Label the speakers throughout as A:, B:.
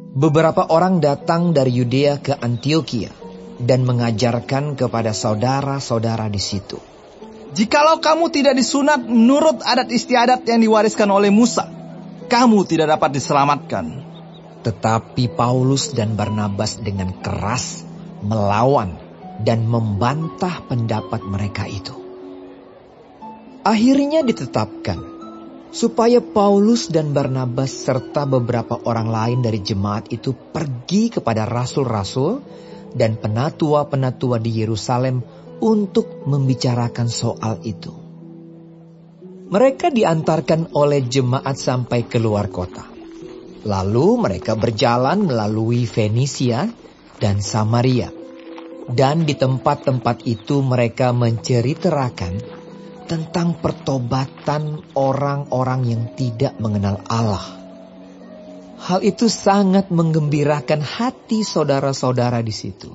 A: Beberapa orang datang dari Yudea ke Antiokhia dan mengajarkan kepada saudara-saudara di situ.
B: Jikalau kamu tidak disunat menurut adat istiadat yang diwariskan oleh Musa, kamu tidak dapat diselamatkan.
A: Tetapi Paulus dan Barnabas dengan keras melawan dan membantah pendapat mereka itu. Akhirnya ditetapkan supaya Paulus dan Barnabas serta beberapa orang lain dari jemaat itu pergi kepada rasul-rasul dan penatua-penatua di Yerusalem untuk membicarakan soal itu. Mereka diantarkan oleh jemaat sampai keluar kota. Lalu mereka berjalan melalui Fenisia dan Samaria. Dan di tempat-tempat itu mereka menceritakan tentang pertobatan orang-orang yang tidak mengenal Allah. Hal itu sangat menggembirakan hati saudara-saudara di situ.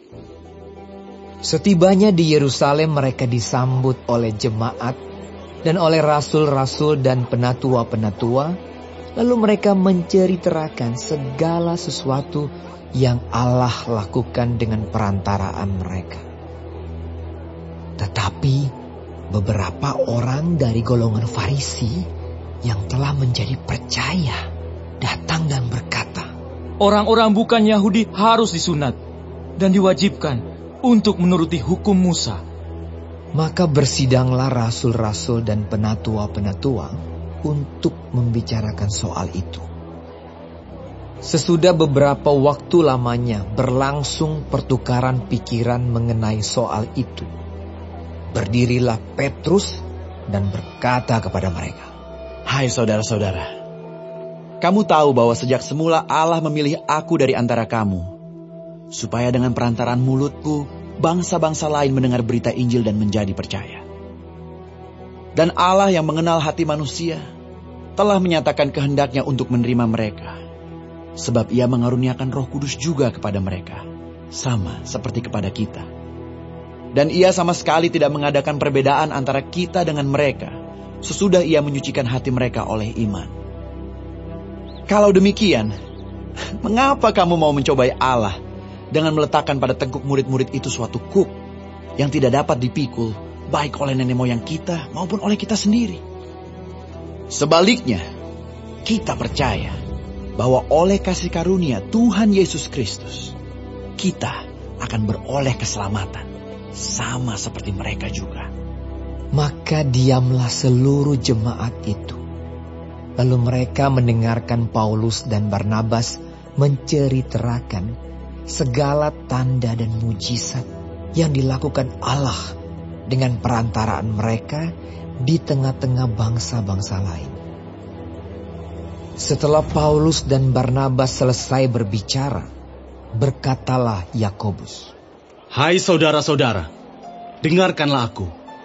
A: Setibanya di Yerusalem mereka disambut oleh jemaat dan oleh rasul-rasul dan penatua-penatua. Lalu mereka menceritakan segala sesuatu yang Allah lakukan dengan perantaraan mereka. Tetapi beberapa orang dari golongan Farisi yang telah menjadi percaya datang dan berkata,
C: orang-orang bukan Yahudi harus disunat dan diwajibkan untuk menuruti hukum Musa.
A: Maka bersidanglah rasul-rasul dan penatua-penatua untuk membicarakan soal itu. Sesudah beberapa waktu lamanya berlangsung pertukaran pikiran mengenai soal itu. Berdirilah Petrus dan berkata kepada mereka,
D: Hai saudara-saudara, kamu tahu bahwa sejak semula Allah memilih aku dari antara kamu, supaya dengan perantaraan mulutku, bangsa-bangsa lain mendengar berita Injil dan menjadi percaya. Dan Allah yang mengenal hati manusia, telah menyatakan kehendaknya untuk menerima mereka. Sebab ia mengaruniakan Roh Kudus juga kepada mereka, sama seperti kepada kita. Dan ia sama sekali tidak mengadakan perbedaan antara kita dengan mereka, sesudah ia menyucikan hati mereka oleh iman. Kalau demikian, mengapa kamu mau mencobai Allah dengan meletakkan pada tengkuk murid-murid itu suatu kuk yang tidak dapat dipikul, baik oleh nenek moyang kita maupun oleh kita sendiri? Sebaliknya, kita percaya bahwa oleh kasih karunia Tuhan Yesus Kristus, kita akan beroleh keselamatan, sama seperti mereka juga.
A: Maka diamlah seluruh jemaat itu. Lalu mereka mendengarkan Paulus dan Barnabas menceritakan segala tanda dan mujizat yang dilakukan Allah dengan perantaraan mereka di tengah-tengah bangsa-bangsa lain. Setelah Paulus dan Barnabas selesai berbicara, berkatalah Yakobus,
E: Hai saudara-saudara, dengarkanlah aku.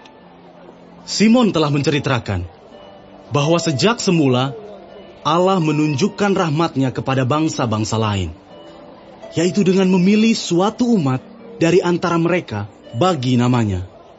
E: Simon telah menceritakan bahwa sejak semula Allah menunjukkan rahmat-Nya kepada bangsa-bangsa lain, yaitu dengan memilih suatu umat dari antara mereka bagi namanya.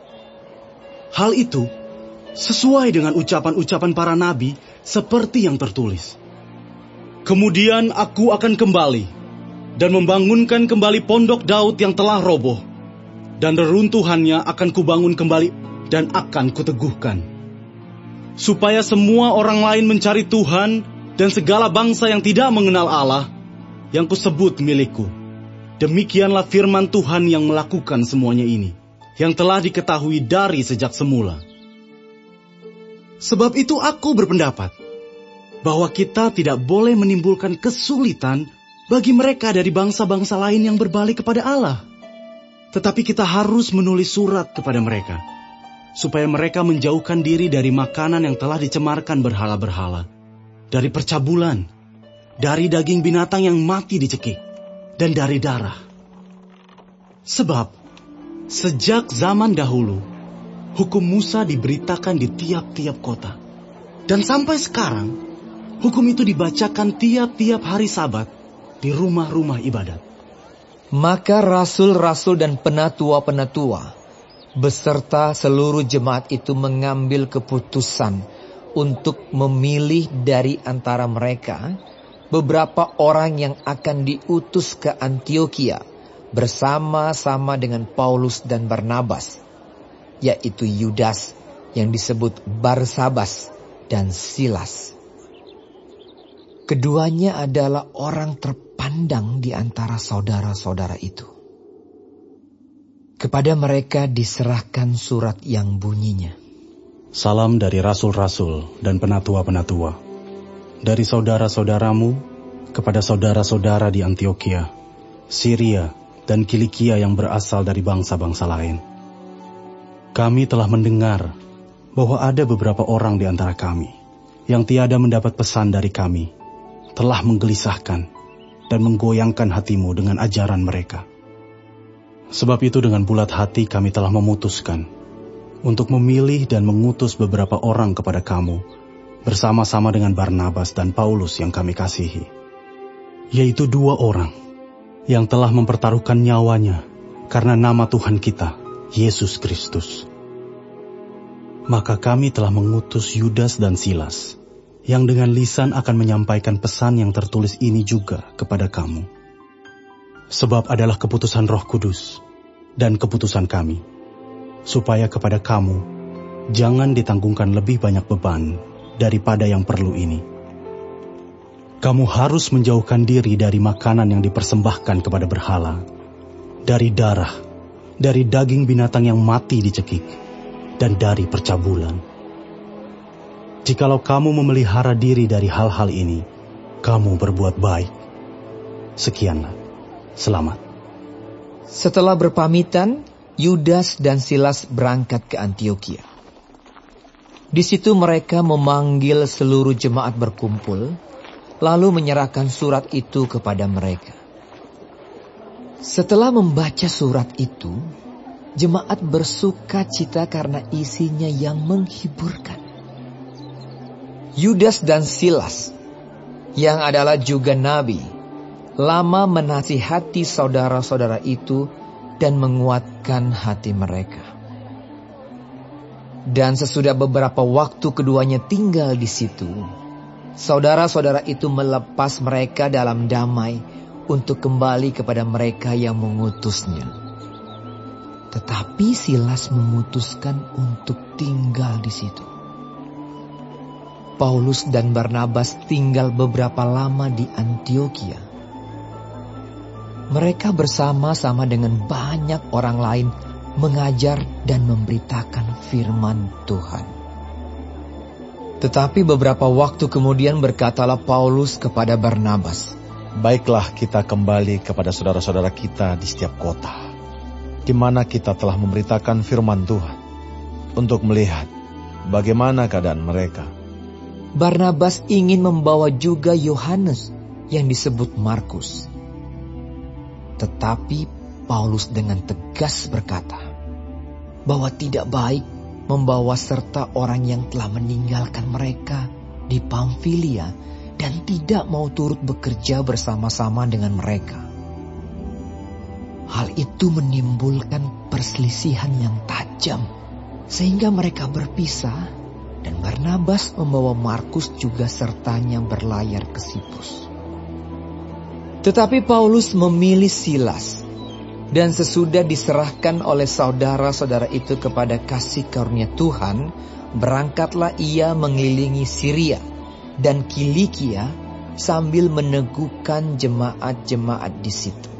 E: Hal itu sesuai dengan ucapan-ucapan para nabi seperti yang tertulis. Kemudian aku akan kembali dan membangunkan kembali pondok Daud yang telah roboh, dan reruntuhannya akan kubangun kembali dan akan kuteguhkan, supaya semua orang lain mencari Tuhan dan segala bangsa yang tidak mengenal Allah yang kusebut milikku. Demikianlah firman Tuhan yang melakukan semuanya ini, yang telah diketahui dari sejak semula. Sebab itu aku berpendapat bahwa kita tidak boleh menimbulkan kesulitan bagi mereka dari bangsa-bangsa lain yang berbalik kepada Allah. Tetapi kita harus menulis surat kepada mereka, supaya mereka menjauhkan diri dari makanan yang telah dicemarkan berhala-berhala, dari percabulan, dari daging binatang yang mati dicekik, dan dari darah. Sebab sejak zaman dahulu, hukum Musa diberitakan di tiap-tiap kota. Dan sampai sekarang, hukum itu dibacakan tiap-tiap hari Sabat di rumah-rumah ibadat.
A: Maka rasul-rasul dan penatua-penatua beserta seluruh jemaat itu mengambil keputusan untuk memilih dari antara mereka beberapa orang yang akan diutus ke Antiokhia bersama-sama dengan Paulus dan Barnabas, yaitu Yudas yang disebut Barsabas dan Silas. Keduanya adalah orang terpandang di antara saudara-saudara itu. Kepada mereka diserahkan surat yang bunyinya,
E: Salam dari rasul-rasul dan penatua-penatua, dari saudara-saudaramu kepada saudara-saudara di Antiokhia, Syria, dan Kilikia yang berasal dari bangsa-bangsa lain. Kami telah mendengar bahwa ada beberapa orang di antara kami yang tiada mendapat pesan dari kami, telah menggelisahkan dan menggoyangkan hatimu dengan ajaran mereka. Sebab itu dengan bulat hati kami telah memutuskan untuk memilih dan mengutus beberapa orang kepada kamu, bersama-sama dengan Barnabas dan Paulus yang kami kasihi, yaitu 2 orang yang telah mempertaruhkan nyawanya karena nama Tuhan kita, Yesus Kristus. Maka kami telah mengutus Yudas dan Silas, yang dengan lisan akan menyampaikan pesan yang tertulis ini juga kepada kamu. Sebab adalah keputusan Roh Kudus dan keputusan kami, supaya kepada kamu jangan ditanggungan lebih banyak beban daripada yang perlu ini. Kamu harus menjauhkan diri dari makanan yang dipersembahkan kepada berhala, dari darah, dari daging binatang yang mati dicekik, dan dari percabulan. Jikalau kamu memelihara diri dari hal-hal ini, kamu berbuat baik. Sekianlah, selamat.
A: Setelah berpamitan, Yudas dan Silas berangkat ke Antiokhia. Di situ mereka memanggil seluruh jemaat berkumpul, lalu menyerahkan surat itu kepada mereka. Setelah membaca surat itu, jemaat bersuka cita karena isinya yang menghiburkan. Yudas dan Silas, yang adalah juga nabi, lama menasihati saudara-saudara itu dan menguatkan hati mereka. Dan sesudah beberapa waktu keduanya tinggal di situ, saudara-saudara itu melepas mereka dalam damai untuk kembali kepada mereka yang mengutusnya. Tetapi Silas memutuskan untuk tinggal di situ. Paulus dan Barnabas tinggal beberapa lama di Antiokhia. Mereka bersama-sama dengan banyak orang lain mengajar dan memberitakan firman Tuhan. Tetapi beberapa waktu kemudian berkatalah Paulus kepada Barnabas,
F: Baiklah, kita kembali kepada saudara-saudara kita di setiap kota, di mana kita telah memberitakan firman Tuhan, untuk melihat bagaimana keadaan mereka.
A: Barnabas ingin membawa juga Yohanes yang disebut Markus. Tetapi Paulus dengan tegas berkata bahwa tidak baik membawa serta orang yang telah meninggalkan mereka di Pamfilia dan tidak mau turut bekerja bersama-sama dengan mereka. Hal itu menimbulkan perselisihan yang tajam sehingga mereka berpisah, dan Barnabas membawa Markus juga sertanya berlayar ke Siprus. Tetapi Paulus memilih Silas, dan sesudah diserahkan oleh saudara-saudara itu kepada kasih karunia Tuhan, berangkatlah ia mengelilingi Syria dan Kilikia sambil meneguhkan jemaat-jemaat di situ.